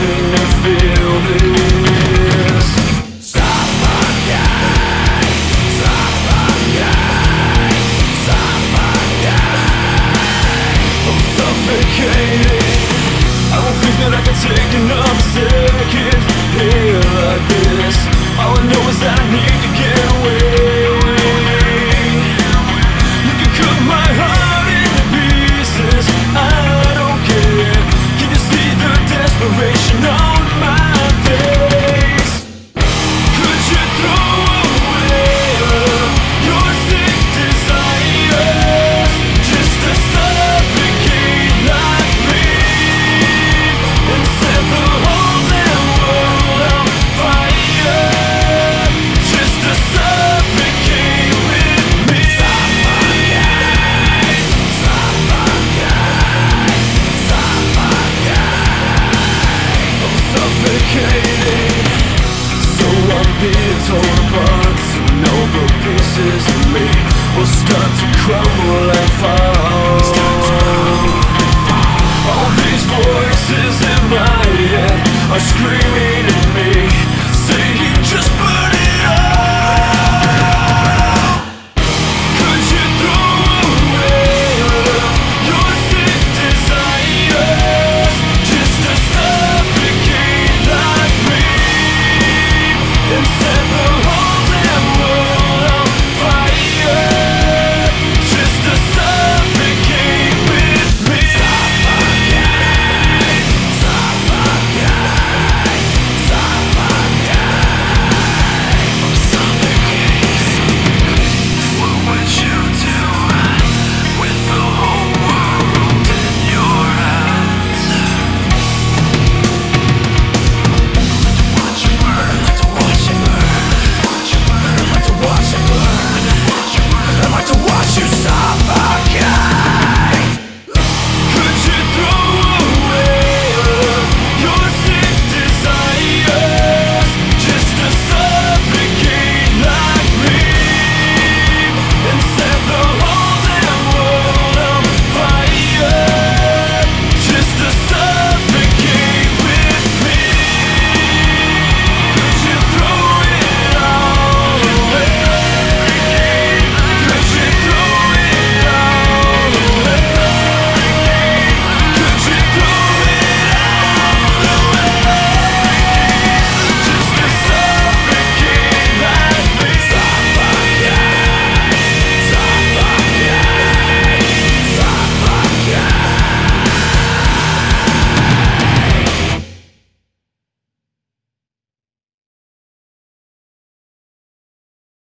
nothing to feel this. Suffocate, suffocate, suffocate. I'm suffocating. I don't think that I can take another second here like this. All I know is that I need to get away. You can cut my heart into pieces, I don't care. Can you see the desperation on my face? Could you throw away your sick desires just to suffocate like me, and set the whole damn world on fire just to suffocate with me? Suffocate, suffocate, suffocate. I'm suffocating. So I'm being torn apart, so no pieces of me will start to crumble and fall.